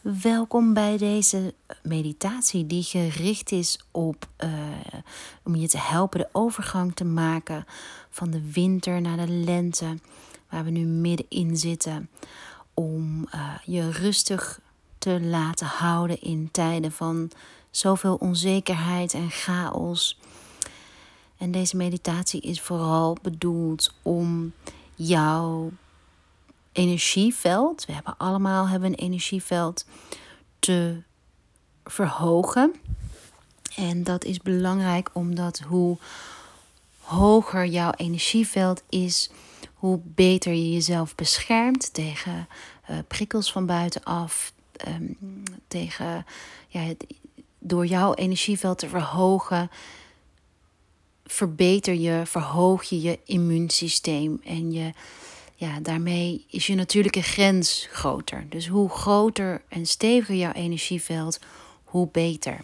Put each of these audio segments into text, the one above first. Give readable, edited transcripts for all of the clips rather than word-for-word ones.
Welkom bij deze meditatie die gericht is op om je te helpen de overgang te maken van de winter naar de lente, waar we nu middenin zitten. Om je rustig te laten houden in tijden van zoveel onzekerheid en chaos. En deze meditatie is vooral bedoeld om jouw energieveld, we hebben allemaal een energieveld, te verhogen. En dat is belangrijk omdat hoe hoger jouw energieveld is, hoe beter je jezelf beschermt tegen prikkels van buitenaf. Door jouw energieveld te verhogen, verhoog je je immuunsysteem. En daarmee is je natuurlijke grens groter. Dus hoe groter en steviger jouw energieveld, hoe beter.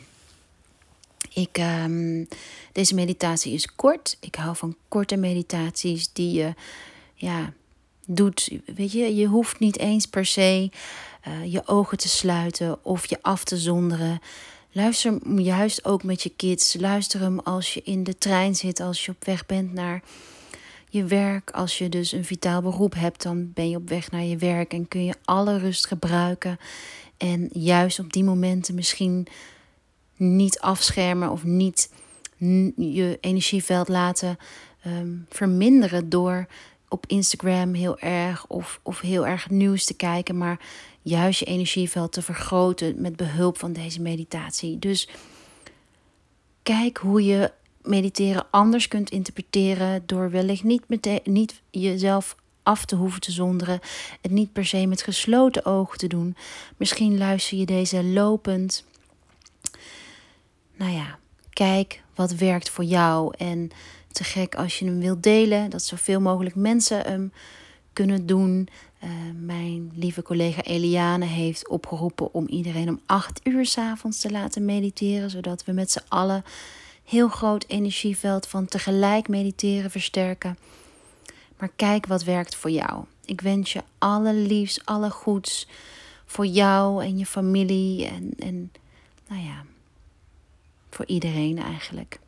Deze meditatie is kort. Ik hou van korte meditaties die je doet. Weet je hoeft niet eens per se je ogen te sluiten of je af te zonderen. Luister hem juist ook met je kids. Luister hem als je in de trein zit, als je op weg bent naar je werk. Als je dus een vitaal beroep hebt, dan ben je op weg naar je werk en kun je alle rust gebruiken. En juist op die momenten misschien niet afschermen of niet je energieveld laten verminderen door op Instagram heel erg of heel erg nieuws te kijken, maar juist je energieveld te vergroten met behulp van deze meditatie. Dus kijk hoe je mediteren anders kunt interpreteren door wellicht niet jezelf af te hoeven te zonderen, het niet per se met gesloten ogen te doen. Misschien luister je deze lopend. Kijk wat werkt voor jou. En te gek als je hem wilt delen, dat zoveel mogelijk mensen hem kunnen doen. Mijn lieve collega Eliane heeft opgeroepen om iedereen om 8:00 s'avonds te laten mediteren, zodat we met z'n allen heel groot energieveld van tegelijk mediteren versterken. Maar kijk wat werkt voor jou. Ik wens je alle liefs, alle goeds voor jou en je familie en voor iedereen eigenlijk.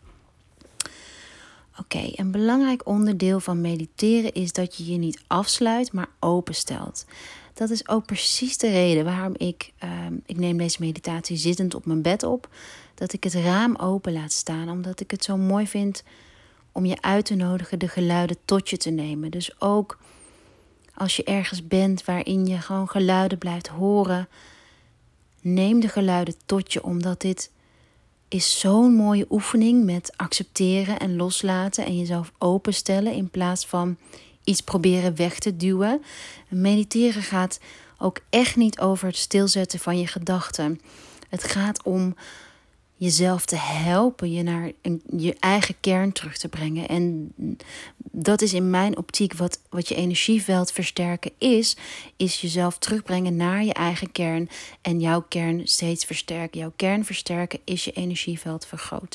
Oké, een belangrijk onderdeel van mediteren is dat je je niet afsluit, maar openstelt. Dat is ook precies de reden waarom ik neem deze meditatie zittend op mijn bed op. Dat ik het raam open laat staan, omdat ik het zo mooi vind om je uit te nodigen de geluiden tot je te nemen. Dus ook als je ergens bent waarin je gewoon geluiden blijft horen, neem de geluiden tot je, omdat dit is zo'n mooie oefening met accepteren en loslaten en jezelf openstellen in plaats van iets proberen weg te duwen. Mediteren gaat ook echt niet over het stilzetten van je gedachten. Het gaat om jezelf te helpen je naar je eigen kern terug te brengen. En dat is in mijn optiek wat je energieveld versterken is jezelf terugbrengen naar je eigen kern en jouw kern steeds versterken. Jouw kern versterken is je energieveld vergroten.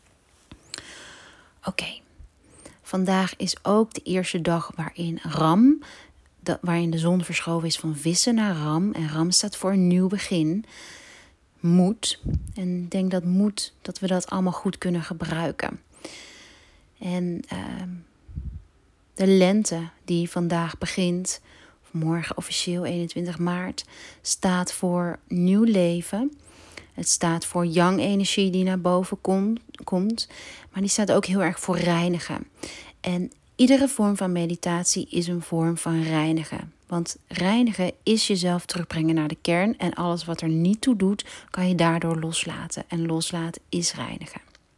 Oké. Vandaag is ook de eerste dag waarin de zon verschoven is van Vissen naar Ram. En Ram staat voor een nieuw begin. Moed. En ik denk dat we dat allemaal goed kunnen gebruiken. En de lente die vandaag begint, of morgen officieel 21 maart, staat voor nieuw leven. Het staat voor yang-energie die naar boven komt. Maar die staat ook heel erg voor reinigen. En iedere vorm van meditatie is een vorm van reinigen. Want reinigen is jezelf terugbrengen naar de kern. En alles wat er niet toe doet, kan je daardoor loslaten. En loslaten is reinigen.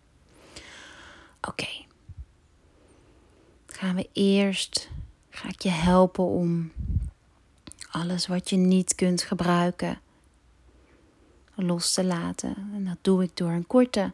Oké. Ga ik je helpen om alles wat je niet kunt gebruiken los te laten. En dat doe ik door een korte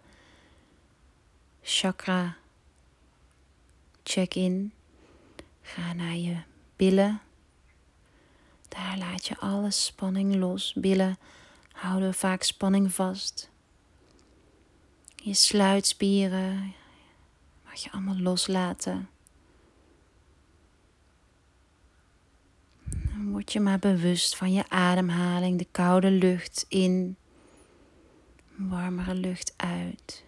chakra check-in. Ga naar je billen. Daar laat je alle spanning los. Billen houden vaak spanning vast. Je sluitspieren mag je allemaal loslaten. Dan Word je maar bewust van je ademhaling, de koude lucht in, warmere lucht uit.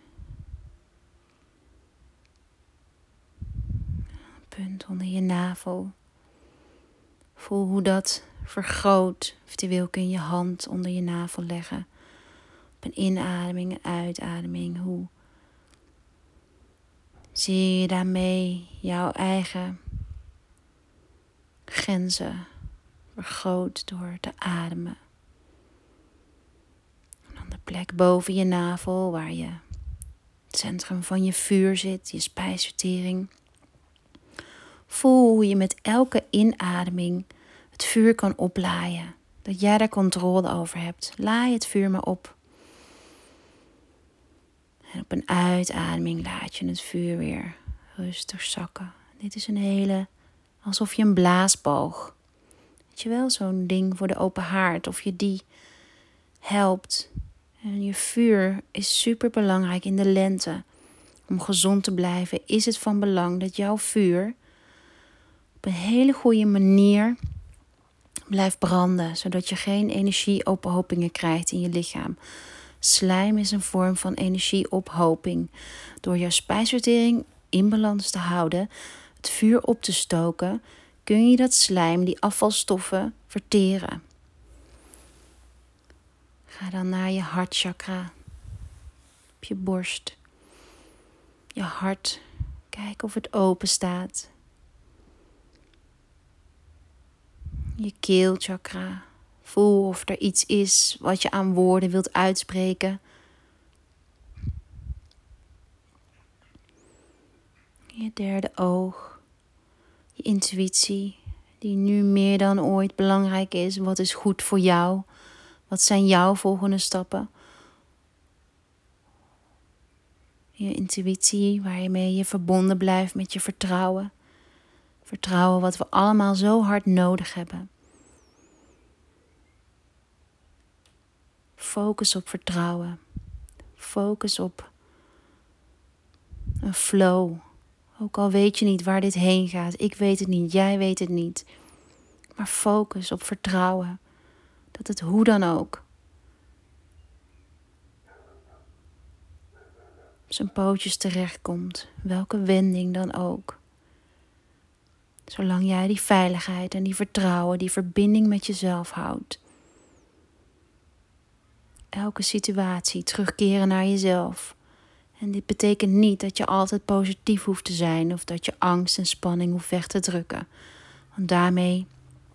Punt onder je navel. Voel hoe dat vergroot. Eventueel kun je je hand onder je navel leggen. Op een inademing en uitademing. Hoe zie je daarmee jouw eigen grenzen vergroot door te ademen. En dan de plek boven je navel waar je het centrum van je vuur zit, je spijsvertering. Voel hoe je met elke inademing het vuur kan oplaaien. Dat jij daar controle over hebt. Laai het vuur maar op. En op een uitademing laat je het vuur weer rustig zakken. Dit is een hele, alsof je een blaasbalg. Weet je wel, zo'n ding voor de open haard. Of je die helpt. En je vuur is super belangrijk in de lente. Om gezond te blijven is het van belang dat jouw vuur op een hele goede manier blijft branden. Zodat je geen energieophopingen krijgt in je lichaam. Slijm is een vorm van energieophoping. Door jouw spijsvertering in balans te houden, het vuur op te stoken, kun je dat slijm, die afvalstoffen, verteren. Ga dan naar je hartchakra. Op je borst. Je hart. Kijk of het open staat. Je keelchakra. Voel of er iets is wat je aan woorden wilt uitspreken. Je derde oog. Je intuïtie. Die nu meer dan ooit belangrijk is. Wat is goed voor jou? Wat zijn jouw volgende stappen? Je intuïtie waarmee je verbonden blijft met je vertrouwen. Vertrouwen wat we allemaal zo hard nodig hebben. Focus op vertrouwen. Focus op een flow. Ook al weet je niet waar dit heen gaat. Ik weet het niet, jij weet het niet. Maar focus op vertrouwen. Dat het hoe dan ook op zijn pootjes terechtkomt. Welke wending dan ook. Zolang jij die veiligheid en die vertrouwen, die verbinding met jezelf houdt. Elke situatie terugkeren naar jezelf. En dit betekent niet dat je altijd positief hoeft te zijn of dat je angst en spanning hoeft weg te drukken. Want daarmee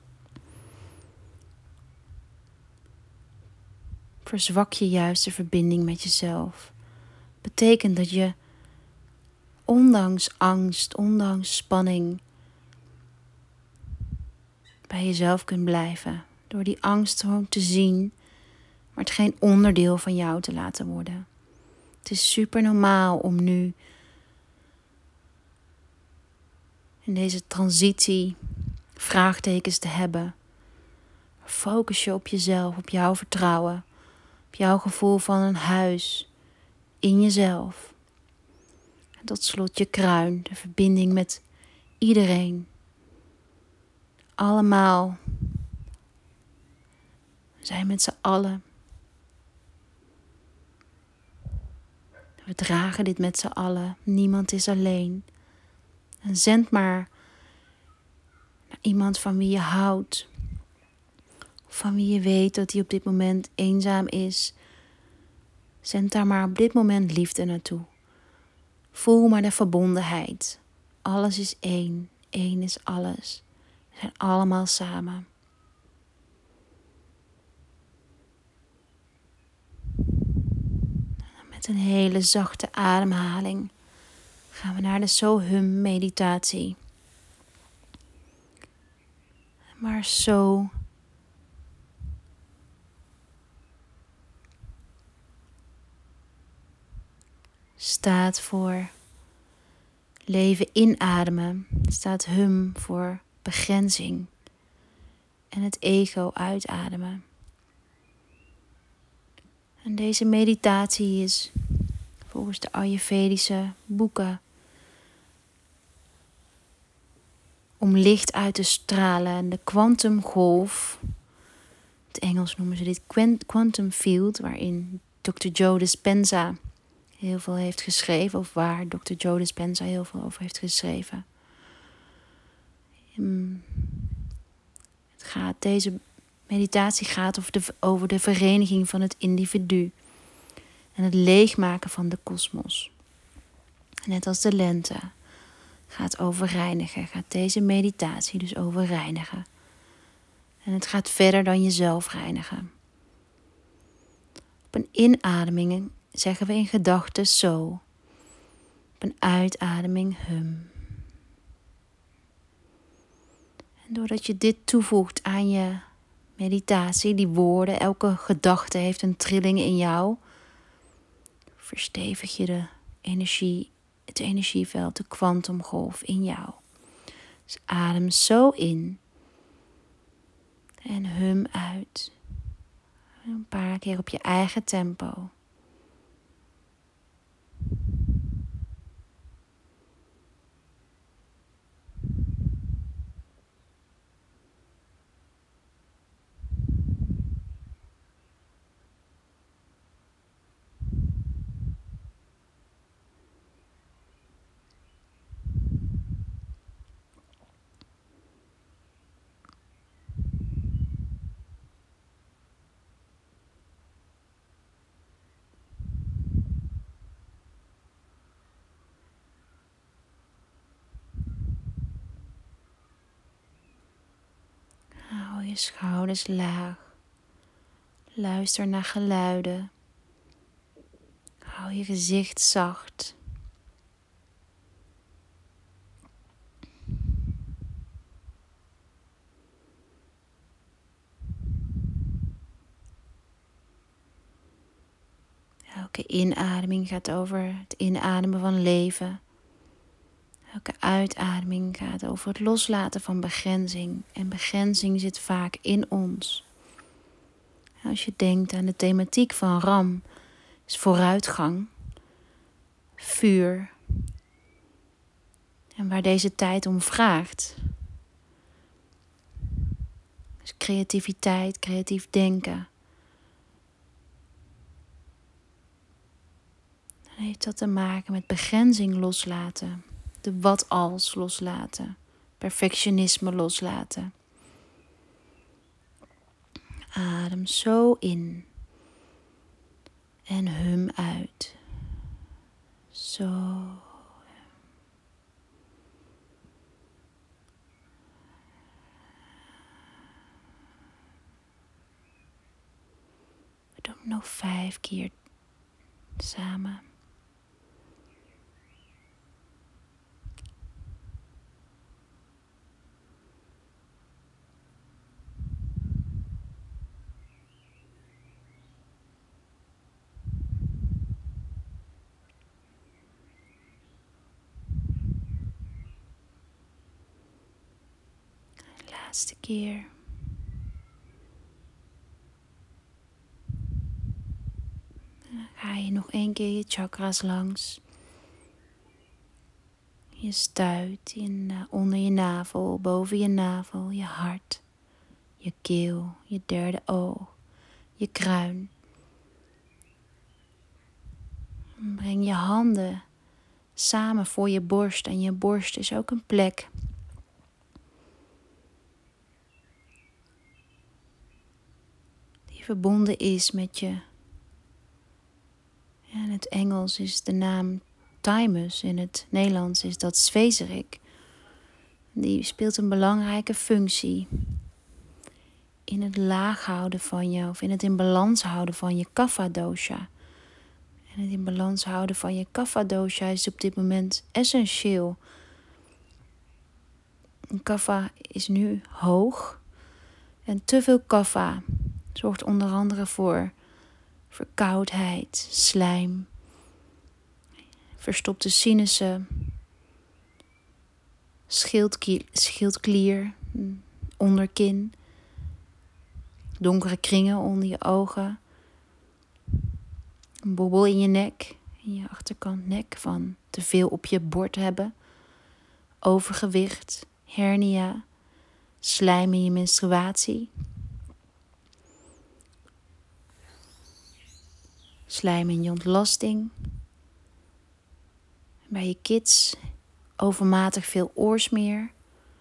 verzwak je juist de verbinding met jezelf. Betekent dat je ondanks angst, ondanks spanning bij jezelf kunt blijven. Door die angst gewoon te zien, maar het geen onderdeel van jou te laten worden. Het is super normaal om nu in deze transitie vraagtekens te hebben. Focus je op jezelf, op jouw vertrouwen, op jouw gevoel van een huis in jezelf. En tot slot je kruin, de verbinding met iedereen. Allemaal. We zijn met z'n allen. We dragen dit met z'n allen. Niemand is alleen. En zend maar naar iemand van wie je houdt. Of van wie je weet dat hij op dit moment eenzaam is. Zend daar maar op dit moment liefde naartoe. Voel maar de verbondenheid. Alles is één. Eén is alles. We zijn allemaal samen. Met een hele zachte ademhaling gaan we naar de So-Hum meditatie. Maar So staat voor leven inademen. Staat Hum voor begrenzing. En het ego uitademen. En deze meditatie is volgens de Ayurvedische boeken om licht uit te stralen. En de kwantumgolf, in het Engels noemen ze dit quantum field, waarin Dr. Joe Dispenza heel veel heeft geschreven, of waar Dr. Joe Dispenza heel veel over heeft geschreven. Deze meditatie gaat over de vereniging van het individu en het leegmaken van de kosmos. Net als de lente gaat over reinigen, gaat deze meditatie dus over reinigen. En het gaat verder dan jezelf reinigen. Op een inademing zeggen we in gedachten zo. Op een uitademing hum. En doordat je dit toevoegt aan je meditatie, die woorden, elke gedachte heeft een trilling in jou, verstevig je het energieveld, de kwantumgolf in jou. Dus adem zo in en hum uit. Een paar keer op je eigen tempo. Hou je schouders laag. Luister naar geluiden. Hou je gezicht zacht. Elke inademing gaat over het inademen van leven. Elke uitademing gaat over het loslaten van begrenzing. En begrenzing zit vaak in ons. Als je denkt aan de thematiek van Ram, is vooruitgang, vuur. En waar deze tijd om vraagt, is creativiteit, creatief denken. Dan heeft dat te maken met begrenzing loslaten. De wat-als loslaten. Perfectionisme loslaten. Adem zo in. En hum uit. Zo. We doen nog 5 keer samen. Laatste keer. Dan ga je nog 1 keer je chakras langs. Je stuit onder je navel, boven je navel, je hart, je keel, je derde oog, je kruin. Breng je handen samen voor je borst en je borst is ook een plek die verbonden is met je. Ja, in het Engels is de naam thymus, in het Nederlands is dat svezerik. Die speelt een belangrijke functie in het laag houden van je, of in het in balans houden van je kapha dosha. En het in balans houden van je kapha dosha is op dit moment essentieel. Kapha is nu hoog en te veel kapha zorgt onder andere voor verkoudheid, slijm, verstopte sinussen, schildklier, onderkin, donkere kringen onder je ogen, een bobbel in je nek, in je achterkant nek van te veel op je bord hebben, overgewicht, hernia, slijm in je menstruatie, slijm in je ontlasting, bij je kids overmatig veel oorsmeer.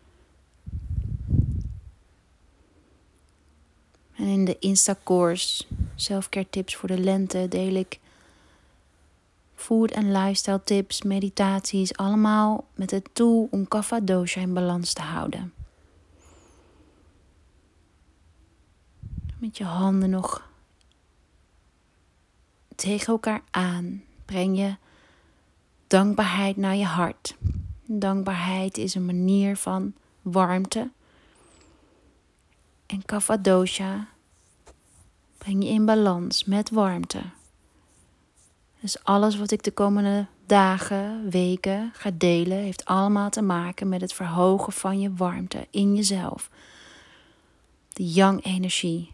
En in de Insta-course Selfcare Tips voor de Lente deel ik food en lifestyle tips, meditaties, allemaal met het doel om kapha dosha in balans te houden. Met je handen nog tegen elkaar aan breng je dankbaarheid naar je hart. Dankbaarheid is een manier van warmte. En kapha dosha breng je in balans met warmte. Dus alles wat ik de komende dagen, weken ga delen, heeft allemaal te maken met het verhogen van je warmte in jezelf. De yang-energie.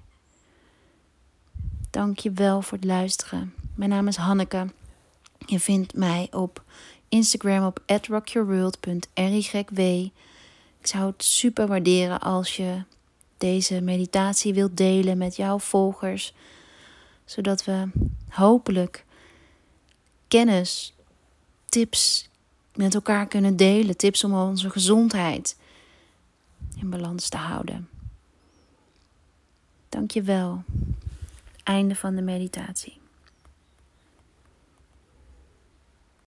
Dank je wel voor het luisteren. Mijn naam is Hanneke. Je vindt mij op Instagram op @rockyourworld.ryw. Ik zou het super waarderen als je deze meditatie wilt delen met jouw volgers. Zodat we hopelijk kennis, tips met elkaar kunnen delen. Tips om onze gezondheid in balans te houden. Dank je wel. Einde van de meditatie.